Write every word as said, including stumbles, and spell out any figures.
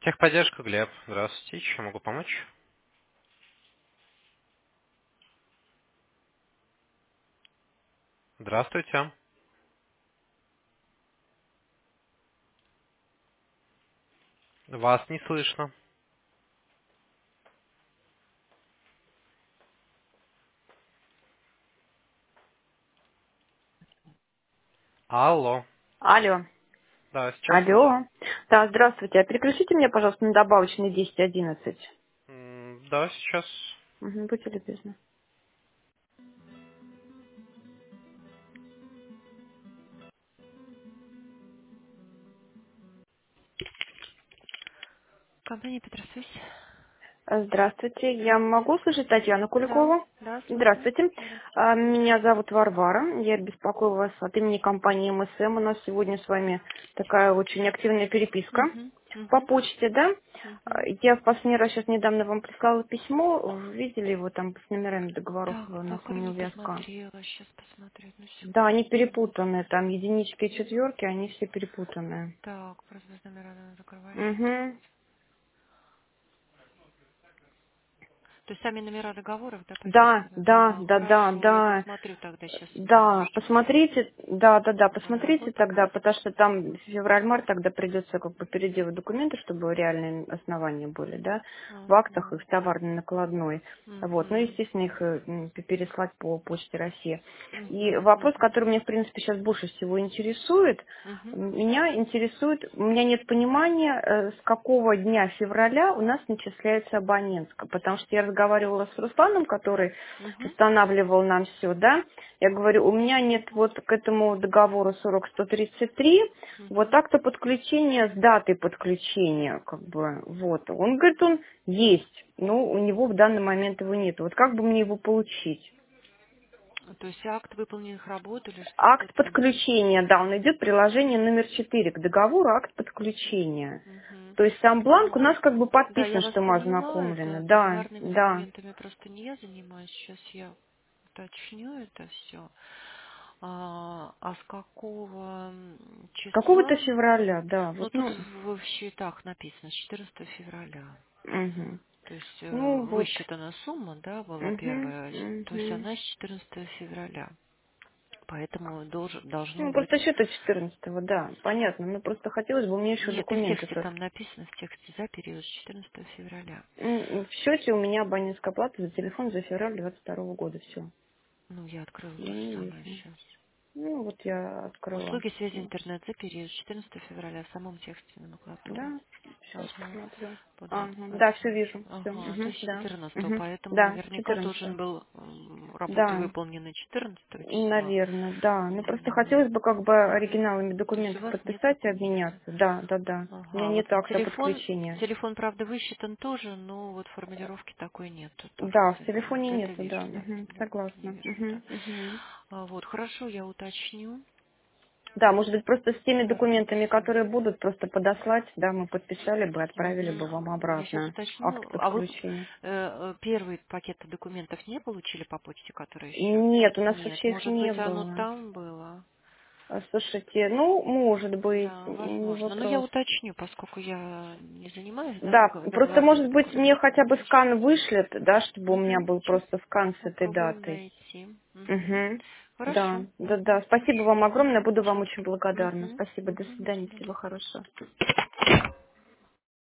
Техподдержка, Глеб. Здравствуйте. Чем могу помочь? Здравствуйте. Вас не слышно. Алло. Алло. Да, сейчас слышу. Алло. Да, здравствуйте. А переключите меня, пожалуйста, на добавочный десять одиннадцать. М, Да, сейчас. Угу, будьте любезны. Компания Петросвязь. А, Здравствуйте. Я могу услышать Татьяну Да, Куликову? да, слушаю. Здравствуйте. А, Здравствуйте. Меня зовут Варвара. Я беспокою вас от имени компании МСМ. У нас сегодня с вами такая очень активная переписка Угу, по угу, почте, да? А, угу. Я в последний раз сейчас недавно вам прислала письмо. Вы видели его там с номерами договоров? Так, У нас пока не неувязка. посмотрела. Сейчас посмотрю. Одну Да, они секунду. перепутаны. Там единички и четверки, они все перепутаны. Так, просто без номера надо договаривать. Угу. То есть сами номера договоров, да, Да, подписаны? да, Ага, да, да, хорошо. Я да. посмотрю тогда сейчас Да, минуточку. посмотрите, да, да, да, посмотрите Работа тогда, потому просто. что там февраль-март тогда придется как бы переделать документы, чтобы реальные основания были, да, в актах и Ага. в товарной накладной. Вот, ну, Угу. естественно, их э, м, п- переслать по почте России. И Угу. вопрос, Угу. который меня, в принципе, сейчас больше всего интересует, Угу. меня интересует, у меня нет понимания, э, с какого дня февраля у нас начисляется абонентская, потому что я разговаривала с Русланом, который Угу. устанавливал нам все, да, я говорю, у меня нет вот к этому договору сорок сто тридцать три, вот Угу. так-то подключение с датой подключения, как бы, вот. Он говорит, он есть, но у него в данный момент его нет. Вот как бы мне его получить? То есть акт выполненных работ или что Акт что-то или... подключения, да, он идет приложение номер четыре к договору, акт подключения. Мгм. То есть сам бланк у Ну, нас как бы да, я подписан, вас что мы понимаю, ознакомлены. да, Да, товарными да. документами просто не я занимаюсь. Сейчас я уточню это все. А, а с какого м, С какого-то числа? февраля, да, Ну, вот, тут ну, в, в счетах написано с четырнадцатого февраля. угу. То есть э, Ну вот, высчитана сумма, да, была угу, первая, то есть угу. она с четырнадцатого февраля. Поэтому долж- должно Ну, быть... просто счета четырнадцатого, да, понятно. Ну, просто хотелось бы мне еще Нет, и в документы. тексте То. там написано, в тексте за период с четырнадцатого февраля. М, В счете у меня абонентская плата за телефон за февраль двадцать второго года, все. Ну, я открыла то Я же не самое вижу. сейчас. Ну, вот я открыла. Услуги связи интернет за период с четырнадцатого февраля в самом тексте номенклатуры. Да, сейчас Ага. посмотрю. Подать Ага, да, все информацию. вижу. Все. Ага, то Угу, есть да. четырнадцатого, Угу, поэтому да, наверняка должен четырнадцатого. был м, работы Да, выполнены четырнадцатого числа. наверное, да. Ну, просто М, хотелось бы как бы оригиналами То есть у документов вас нет подписать и документа. обменяться. Да, да, да. У меня Ага, вот нет акта телефон, подключения. телефон, правда, высчитан тоже, но вот формулировки такой нету, тоже Да, не в занимаюсь. телефоне Это нету, вижу, да. да, Мгм, в телефоне согласна. вижу, да. Мгм, мгм. А, Вот, хорошо, я уточню. Да, может быть, просто с теми документами, Подписи. которые будут, просто подослать, да, мы подписали бы, отправили бы вам Мгм. Я сейчас обратно уточню. акт А вы подключения. э, э, первый пакет документов не получили по почте, который еще? Нет, у нас Нет. вообще их Может не быть, оно было. там было? А, Слушайте, ну, может быть, Да, не возможно. Но я вопрос. уточню, поскольку я не занимаюсь, да, Да, договор- просто, договорными может быть, мне документами, хотя бы уточню. скан вышлет, да, чтобы у меня Угу. был Сейчас просто скан с этой попробуем датой. найти. Угу. Угу. Да, Хорошо. да, Угу. да. Спасибо Хорошо. вам огромное, Угу. буду вам Сейчас. очень благодарна. Угу. Спасибо, до Угу. До свидания, свидания. всего хорошего.